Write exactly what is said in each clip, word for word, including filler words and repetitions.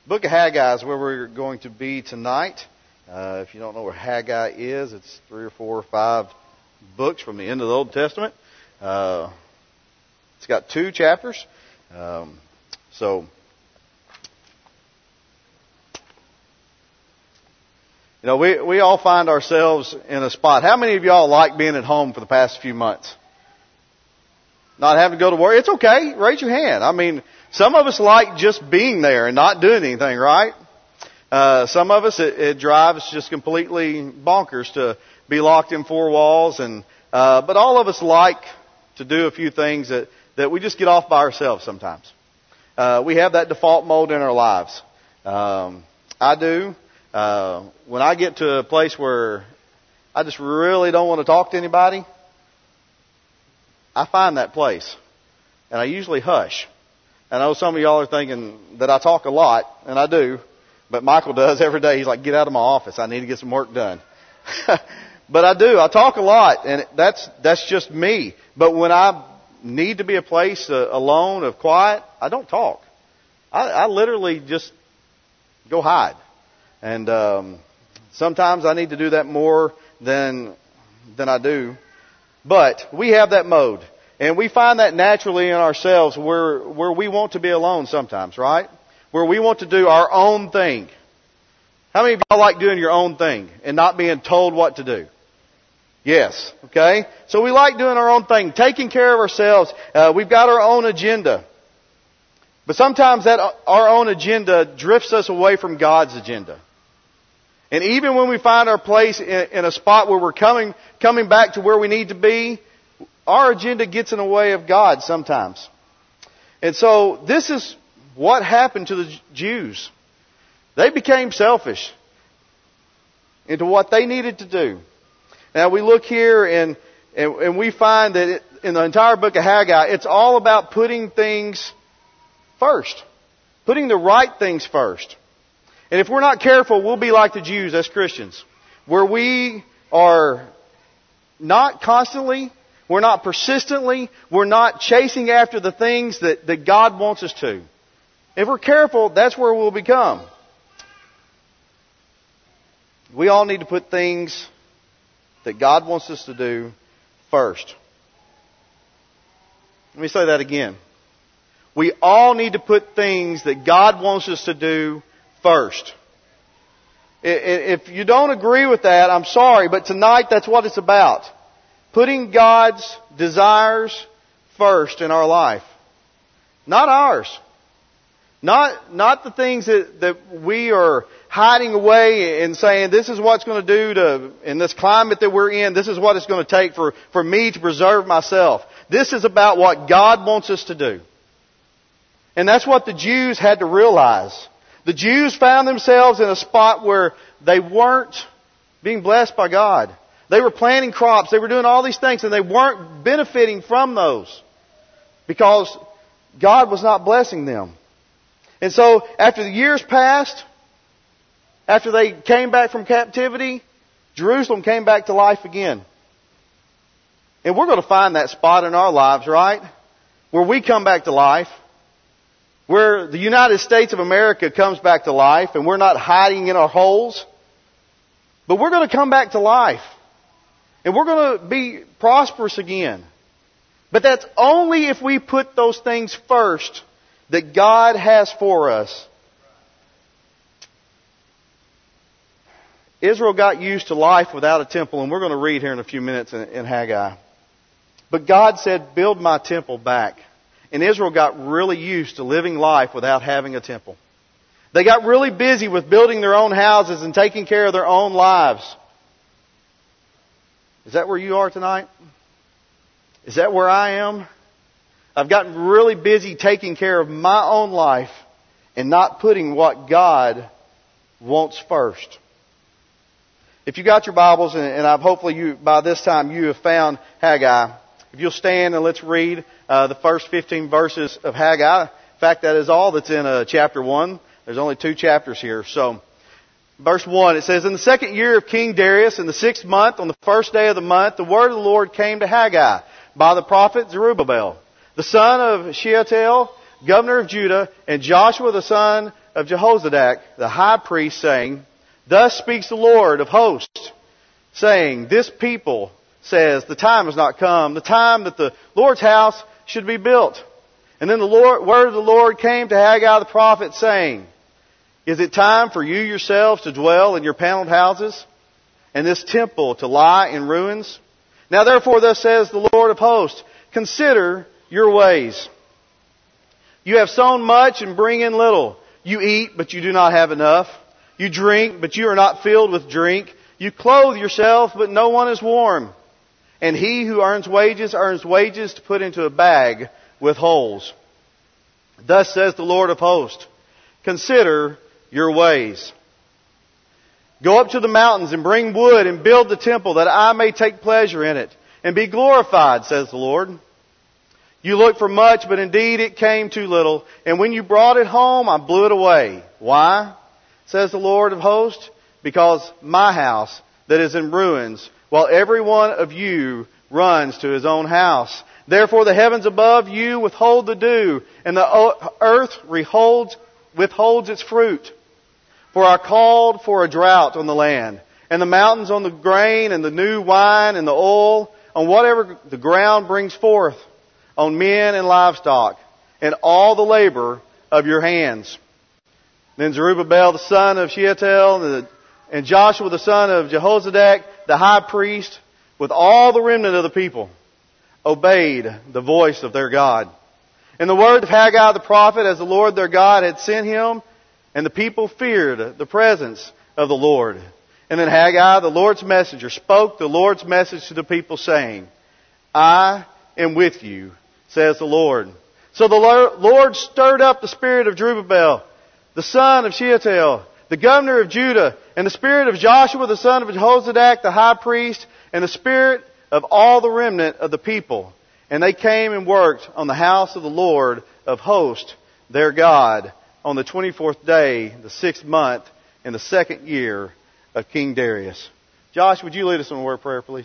Book of Haggai is where we're going to be tonight. Uh, if you don't know where Haggai is, it's three or four or five books from the end of the Old Testament. Uh, it's got two chapters. Um, so, you know, we, we all find ourselves in a spot. How many of y'all like being at home for the past few months? Not having to go to work? It's okay. Raise your hand. I mean, some of us like just being there and not doing anything, right? Uh, some of us, it, it drives just completely bonkers to be locked in four walls. And uh, but all of us like to do a few things that, that we just get off by ourselves sometimes. Uh, we have that default mode in our lives. Um, I do. Uh, when I get to a place where I just really don't want to talk to anybody, I find that place. And I usually hush. I know some of y'all are thinking that I talk a lot, and I do. But Michael does every day. He's like, get out of my office. I need to get some work done. But I do. I talk a lot, and that's that's just me. But when I need to be a place uh, alone, of quiet, I don't talk. I, I literally just go hide. And um, sometimes I need to do that more than than I do. But we have that mode. And we find that naturally in ourselves where where we want to be alone sometimes, right? Where we want to do our own thing. How many of y'all like doing your own thing and not being told what to do? Yes. Okay? So we like doing our own thing, taking care of ourselves. Uh, we've got our own agenda. But sometimes that our own agenda drifts us away from God's agenda. And even when we find our place in, in a spot where we're coming coming back to where we need to be, our agenda gets in the way of God sometimes. And so this is what happened to the Jews. They became selfish into what they needed to do. Now we look here and, and, and we find that it, in the entire book of Haggai, it's all about putting things first. Putting the right things first. And if we're not careful, we'll be like the Jews as Christians. Where we are not constantly, we're not persistently, we're not chasing after the things that, that God wants us to. If we're careful, that's where we'll become. We all need to put things that God wants us to do first. Let me say that again. We all need to put things that God wants us to do first. If you don't agree with that, I'm sorry, but tonight that's what it's about. Putting God's desires first in our life. Not ours. Not not the things that, that we are hiding away and saying, this is what's going to do to, in this climate that we're in, this is what it's going to take for, for me to preserve myself. This is about what God wants us to do. And that's what the Jews had to realize. The Jews found themselves in a spot where they weren't being blessed by God. They were planting crops, they were doing all these things, and they weren't benefiting from those because God was not blessing them. And so, after the years passed, after they came back from captivity, Jerusalem came back to life again. And we're going to find that spot in our lives, right? Where we come back to life. Where the United States of America comes back to life and we're not hiding in our holes. But we're going to come back to life. And we're going to be prosperous again. But that's only if we put those things first that God has for us. Israel got used to life without a temple, and we're going to read here in a few minutes in, in Haggai. But God said, build my temple back. And Israel got really used to living life without having a temple. They got really busy with building their own houses and taking care of their own lives. Is that where you are tonight? Is that where I am? I've gotten really busy taking care of my own life and not putting what God wants first. If you got your Bibles, and, and I've hopefully you by this time you have found Haggai. If you'll stand and let's read uh, the first fifteen verses of Haggai. In fact, that is all that's in uh, chapter one. There's only two chapters here. So, verse one, it says, in the second year of King Darius, in the sixth month, on the first day of the month, the word of the Lord came to Haggai by the prophet Zerubbabel, the son of Shealtiel, governor of Judah, and Joshua the son of Jehozadak, the high priest, saying, Thus speaks the Lord of hosts, saying, This people says, the time has not come, the time that the Lord's house should be built. And then the Lord, word of the Lord came to Haggai the prophet, saying, Is it time for you yourselves to dwell in your paneled houses, and this temple to lie in ruins? Now therefore thus says the Lord of hosts, Consider your ways. You have sown much and bring in little. You eat, but you do not have enough. You drink, but you are not filled with drink. You clothe yourself, but no one is warm. And he who earns wages, earns wages to put into a bag with holes. Thus says the Lord of hosts, Consider your ways. Go up to the mountains and bring wood and build the temple that I may take pleasure in it and be glorified, says the Lord. You looked for much, but indeed it came too little. And when you brought it home, I blew it away. Why? Says the Lord of hosts. Because my house that is in ruins, while every one of you runs to his own house. Therefore the heavens above you withhold the dew, and the earth withholds, withholds its fruit. For I called for a drought on the land, and the mountains on the grain, and the new wine, and the oil, on whatever the ground brings forth, on men and livestock, and all the labor of your hands. Then Zerubbabel the son of Shealtiel, and, the, and Joshua the son of Jehozadak, the high priest, with all the remnant of the people, obeyed the voice of their God. And the word of Haggai the prophet, as the Lord their God had sent him, and the people feared the presence of the Lord. And then Haggai, the Lord's messenger, spoke the Lord's message to the people, saying, I am with you, says the Lord. So the Lord stirred up the spirit of Zerubbabel, the son of Shealtiel, the governor of Judah, and the spirit of Joshua, the son of Jehozadak, the high priest, and the spirit of all the remnant of the people. And they came and worked on the house of the Lord of hosts, their God, on the twenty-fourth day, the sixth month, in the second year of King Darius. Josh, would you lead us in a word of prayer, please?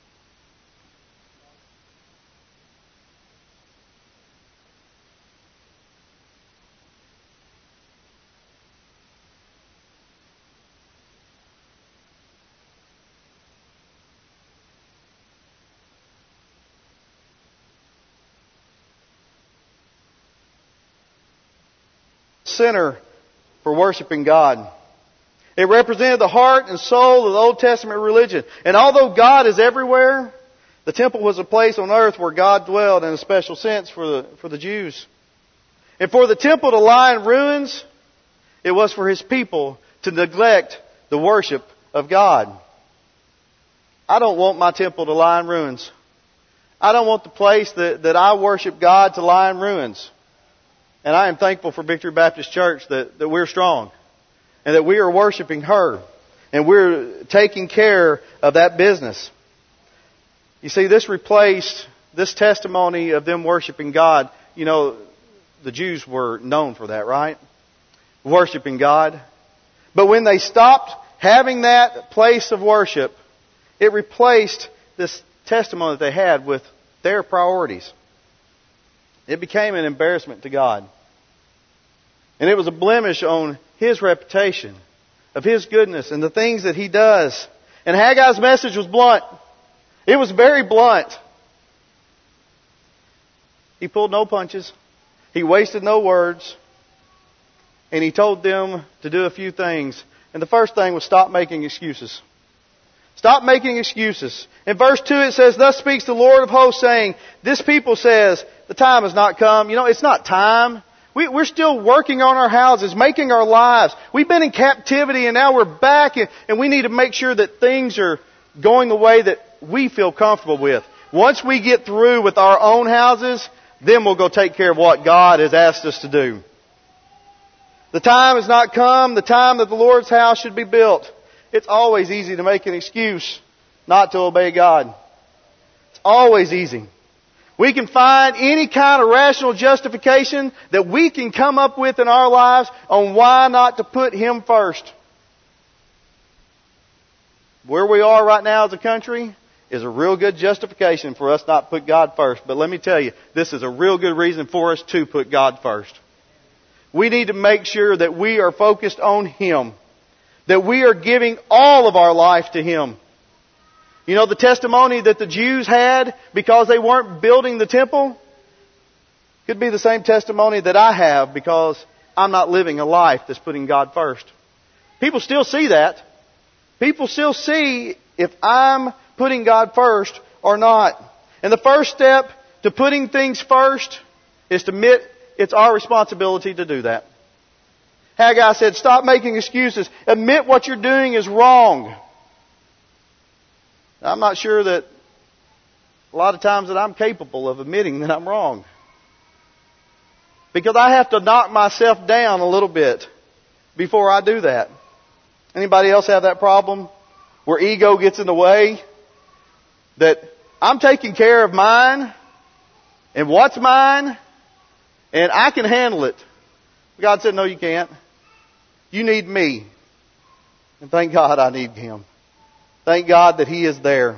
Center for worshiping God. It represented the heart and soul of the Old Testament religion. And although God is everywhere, the temple was a place on earth where God dwelled in a special sense for the, for the Jews. And for the temple to lie in ruins, it was for His people to neglect the worship of God. I don't want my temple to lie in ruins. I don't want the place that, that I worship God to lie in ruins. And I am thankful for Victory Baptist Church that, that we're strong and that we are worshiping her and we're taking care of that business. You see, this replaced this testimony of them worshiping God. You know, the Jews were known for that, right? Worshiping God. But when they stopped having that place of worship, it replaced this testimony that they had with their priorities. It became an embarrassment to God. And it was a blemish on His reputation, of His goodness and the things that He does. And Haggai's message was blunt. It was very blunt. He pulled no punches. He wasted no words. And he told them to do a few things. And the first thing was stop making excuses. Stop making excuses. In verse two it says, Thus speaks the Lord of hosts, saying, This people says, the time has not come. You know, it's not time. We, we're still working on our houses, making our lives. We've been in captivity and now we're back, and, and we need to make sure that things are going the way that we feel comfortable with. Once we get through with our own houses, then we'll go take care of what God has asked us to do. The time has not come, the time that the Lord's house should be built. It's always easy to make an excuse not to obey God. It's always easy. We can find any kind of rational justification that we can come up with in our lives on why not to put Him first. Where we are right now as a country is a real good justification for us not to put God first. But let me tell you, this is a real good reason for us to put God first. We need to make sure that we are focused on Him. That we are giving all of our life to Him. You know, the testimony that the Jews had because they weren't building the temple could be the same testimony that I have because I'm not living a life that's putting God first. People still see that. People still see if I'm putting God first or not. And the first step to putting things first is to admit it's our responsibility to do that. Haggai said, stop making excuses. Admit what you're doing is wrong. Now, I'm not sure that a lot of times that I'm capable of admitting that I'm wrong. Because I have to knock myself down a little bit before I do that. Anybody else have that problem? Where ego gets in the way? That I'm taking care of mine and what's mine and I can handle it. God said, no, you can't. You need me. And thank God I need Him. Thank God that He is there.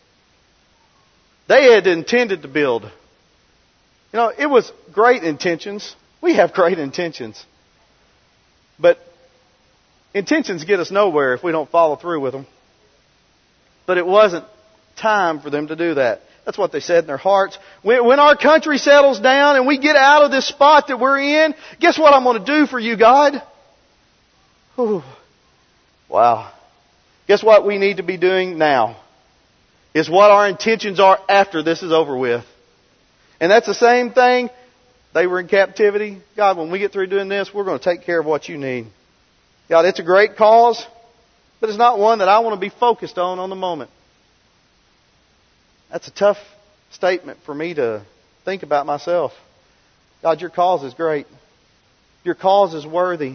They had intended to build. You know, it was great intentions. We have great intentions. But intentions get us nowhere if we don't follow through with them. But it wasn't time for them to do that. That's what they said in their hearts. When, when our country settles down and we get out of this spot that we're in, guess what I'm going to do for you, God? Whew. Wow. Guess what we need to be doing now? Is what our intentions are after this is over with. And that's the same thing. They were in captivity. God, when we get through doing this, we're going to take care of what you need. God, it's a great cause, but it's not one that I want to be focused on on the moment. That's a tough statement for me to think about myself. God, your cause is great. Your cause is worthy.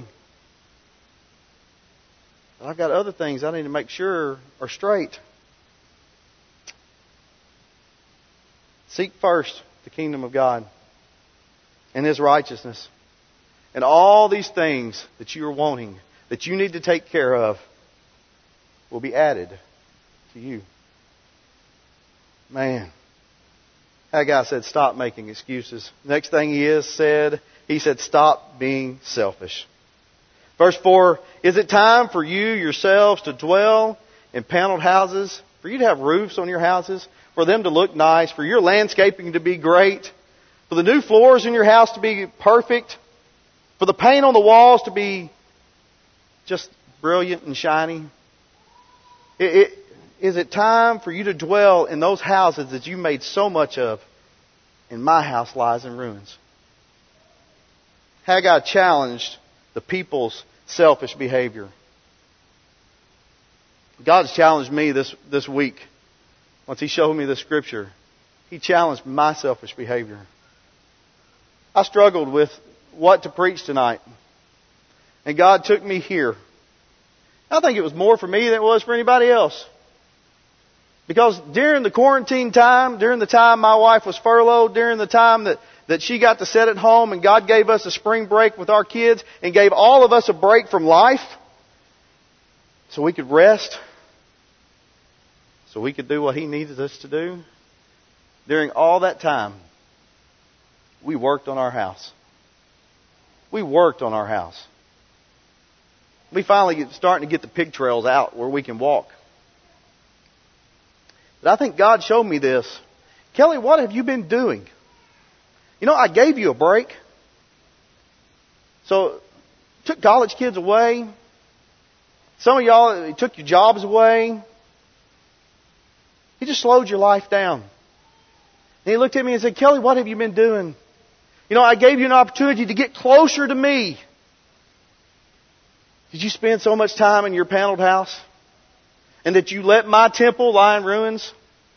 But I've got other things I need to make sure are straight. Seek first the kingdom of God and His righteousness. And all these things that you are wanting, that you need to take care of, will be added to you. Man. Haggai said, stop making excuses. Next thing he is said, he said, stop being selfish. Verse four, is it time for you yourselves to dwell in paneled houses, for you to have roofs on your houses, for them to look nice, for your landscaping to be great, for the new floors in your house to be perfect, for the paint on the walls to be just brilliant and shiny? It, it, is it time for you to dwell in those houses that you made so much of, and my house lies in ruins? Haggai challenged the people's selfish behavior. God's challenged me this, this week. Once He showed me the scripture, He challenged my selfish behavior. I struggled with what to preach tonight. And God took me here. I think it was more for me than it was for anybody else. Because during the quarantine time, during the time my wife was furloughed, during the time that, that she got to sit at home and God gave us a spring break with our kids and gave all of us a break from life so we could rest, so we could do what He needed us to do. During all that time, we worked on our house. We worked on our house. We finally get starting to get the pig trails out where we can walk. But I think God showed me this. Kelly, what have you been doing? You know, I gave you a break. So, took college kids away. Some of y'all, took your jobs away. He just slowed your life down. And He looked at me and said, Kelly, what have you been doing? You know, I gave you an opportunity to get closer to me. Did you spend so much time in your paneled house? And that you let my temple lie in ruins?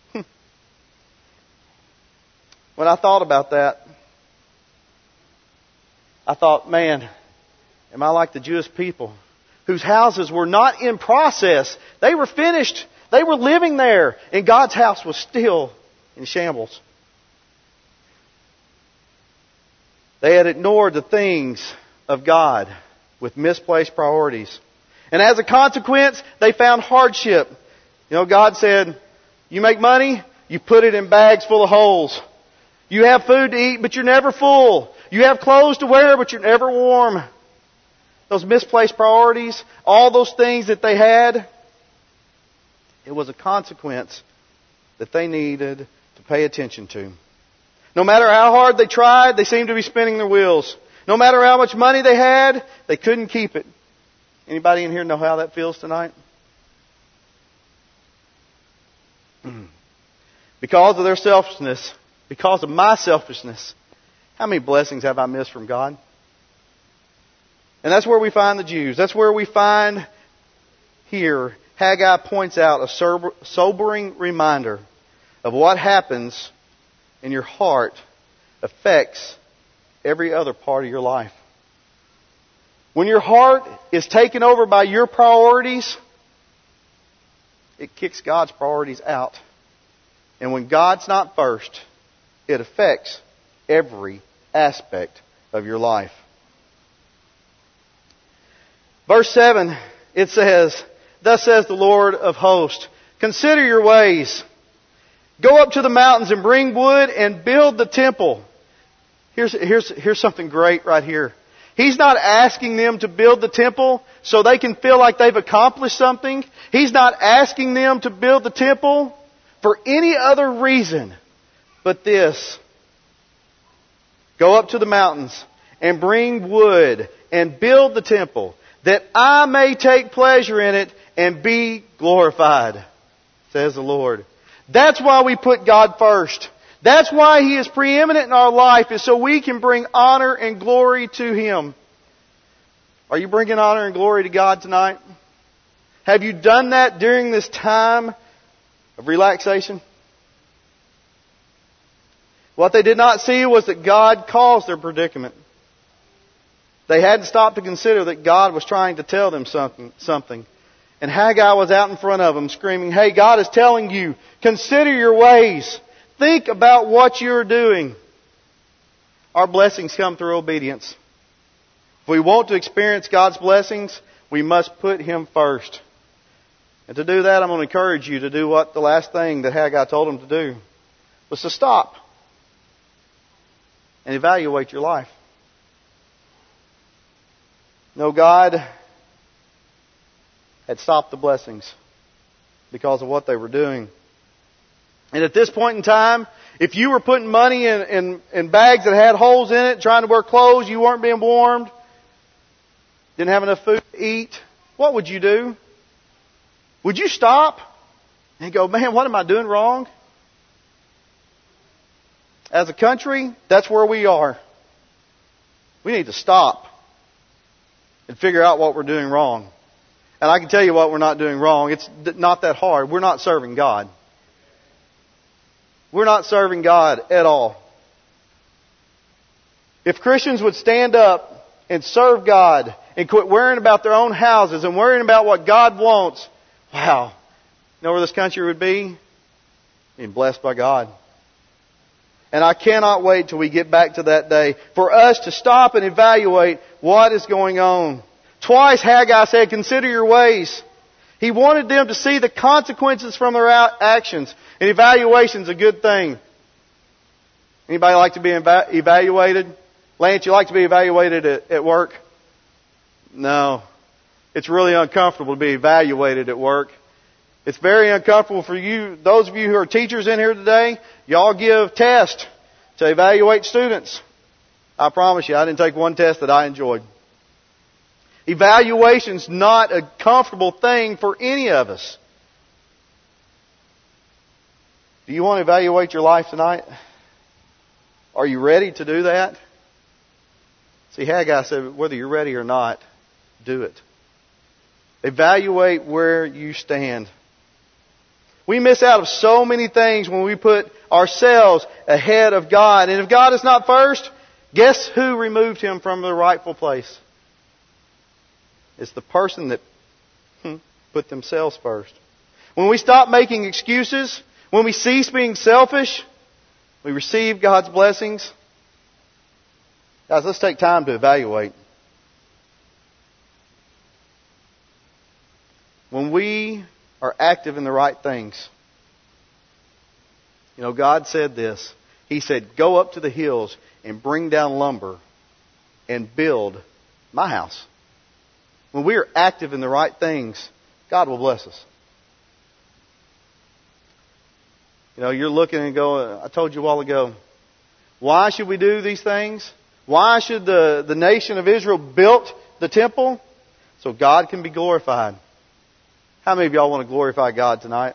When I thought about that, I thought, man, am I like the Jewish people whose houses were not in process? They were finished. They were living there. And God's house was still in shambles. They had ignored the things of God with misplaced priorities. And as a consequence, they found hardship. You know, God said, you make money, you put it in bags full of holes. You have food to eat, but you're never full. You have clothes to wear, but you're never warm. Those misplaced priorities, all those things that they had, it was a consequence that they needed to pay attention to. No matter how hard they tried, they seemed to be spinning their wheels. No matter how much money they had, they couldn't keep it. Anybody in here know how that feels tonight? Because of their selfishness, because of my selfishness, how many blessings have I missed from God? And that's where we find the Jews. That's where we find here, Haggai points out a sobering reminder of what happens in your heart affects every other part of your life. When your heart is taken over by your priorities, it kicks God's priorities out. And when God's not first, it affects every aspect of your life. Verse seven, it says, "Thus says the Lord of hosts, consider your ways. Go up to the mountains and bring wood and build the temple." Here's, here's, here's something great right here. He's not asking them to build the temple so they can feel like they've accomplished something. He's not asking them to build the temple for any other reason but this. Go up to the mountains and bring wood and build the temple, that I may take pleasure in it and be glorified, says the Lord. That's why we put God first. That's why He is preeminent in our life, is so we can bring honor and glory to Him. Are you bringing honor and glory to God tonight? Have you done that during this time of relaxation? What they did not see was that God caused their predicament. They hadn't stopped to consider that God was trying to tell them something. something. And Haggai was out in front of them screaming, "Hey, God is telling you, consider your ways. Think about what you're doing." Our blessings come through obedience. If we want to experience God's blessings, we must put Him first. And to do that, I'm going to encourage you to do what the last thing that Haggai told them to do was to stop and evaluate your life. No, God had stopped the blessings because of what they were doing. And at this point in time, if you were putting money in, in, in bags that had holes in it, trying to wear clothes, you weren't being warmed, didn't have enough food to eat, what would you do? Would you stop and go, "Man, what am I doing wrong?" As a country, that's where we are. We need to stop and figure out what we're doing wrong. And I can tell you what we're not doing wrong. It's not that hard. We're not serving God. We're not serving God at all. If Christians would stand up and serve God and quit worrying about their own houses and worrying about what God wants, wow, you know where this country would be? Being blessed by God. And I cannot wait till we get back to that day for us to stop and evaluate what is going on. Twice Haggai said, "Consider your ways." He wanted them to see the consequences from their actions. And evaluation is a good thing. Anybody like to be eva- evaluated? Lance, you like to be evaluated at, at work? No. It's really uncomfortable to be evaluated at work. It's very uncomfortable for you. Those of you who are teachers in here today, y'all give tests to evaluate students. I promise you, I didn't take one test that I enjoyed. Evaluation's not a comfortable thing for any of us. Do you want to evaluate your life tonight? Are you ready to do that? See, Haggai said, whether you're ready or not, do it. Evaluate where you stand. We miss out of so many things when we put ourselves ahead of God. And if God is not first, guess who removed Him from the rightful place? It's the person that hmm, put themselves first. When we stop making excuses, when we cease being selfish, we receive God's blessings. Guys, let's take time to evaluate. When we are active in the right things, you know, God said this. He said, go up to the hills and bring down lumber and build my house. When we are active in the right things, God will bless us. You know, you're looking and going, I told you a while ago, why should we do these things? Why should the, the nation of Israel build the temple? So God can be glorified. How many of y'all want to glorify God tonight?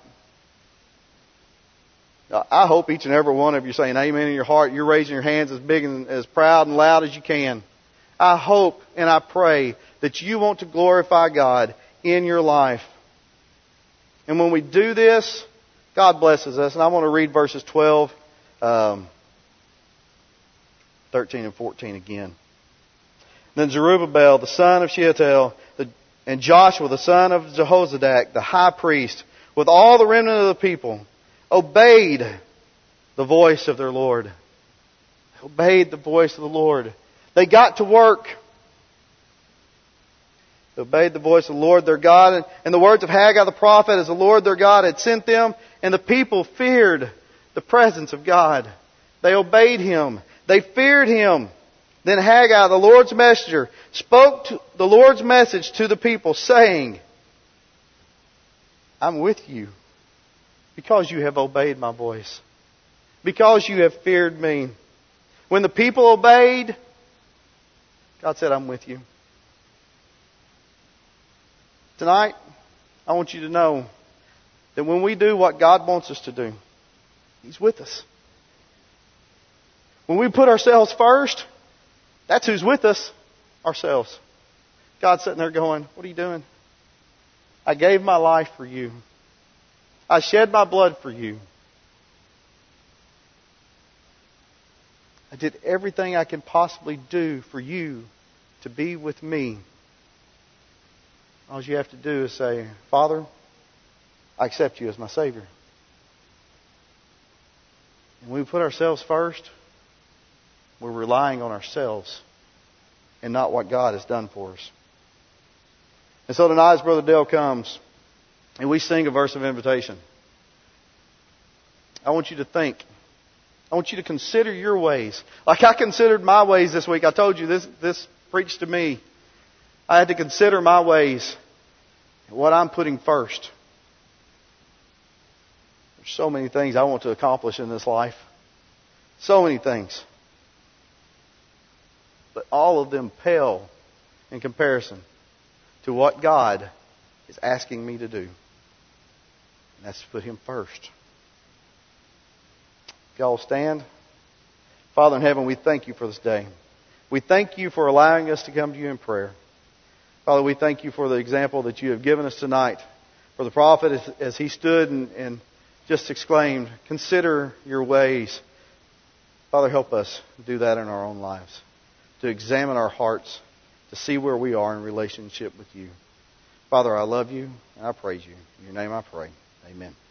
I hope each and every one of you are saying amen in your heart. You're raising your hands as big and as proud and loud as you can. I hope and I pray that you want to glorify God in your life. And when we do this, God blesses us. And I want to read verses twelve, um, thirteen, and fourteen again. Then Zerubbabel, the son of Shealtiel, the, and Joshua, the son of Jehozadak, the high priest, with all the remnant of the people, obeyed the voice of their Lord. Obeyed the voice of the Lord. They got to work. They obeyed the voice of the Lord their God. And the words of Haggai the prophet, as the Lord their God had sent them. And the people feared the presence of God. They obeyed Him. They feared Him. Then Haggai, the Lord's messenger, spoke to the Lord's message to the people, saying, I'm with you, because you have obeyed my voice, because you have feared me. When the people obeyed, God said, I'm with you. Tonight, I want you to know that when we do what God wants us to do, He's with us. When we put ourselves first, that's who's with us, ourselves. God's sitting there going, what are you doing? I gave my life for you. I shed my blood for you. I did everything I can possibly do for you to be with me. All you have to do is say, Father, I accept you as my Savior. And when we put ourselves first, we're relying on ourselves and not what God has done for us. And so tonight, as Brother Dale comes and we sing a verse of invitation, I want you to think. I want you to consider your ways. Like I considered my ways this week. I told you this, this preached to me. I had to consider my ways and what I'm putting first. There's so many things I want to accomplish in this life. So many things. But all of them pale in comparison to what God is asking me to do. And that's to put Him first. If y'all stand. Father in heaven, we thank you for this day. We thank you for allowing us to come to you in prayer. Father, we thank you for the example that you have given us tonight. For the prophet, as, as he stood and, and just exclaimed, consider your ways. Father, help us do that in our own lives. To examine our hearts, to see where we are in relationship with you. Father, I love you and I praise you. In your name I pray. Amen.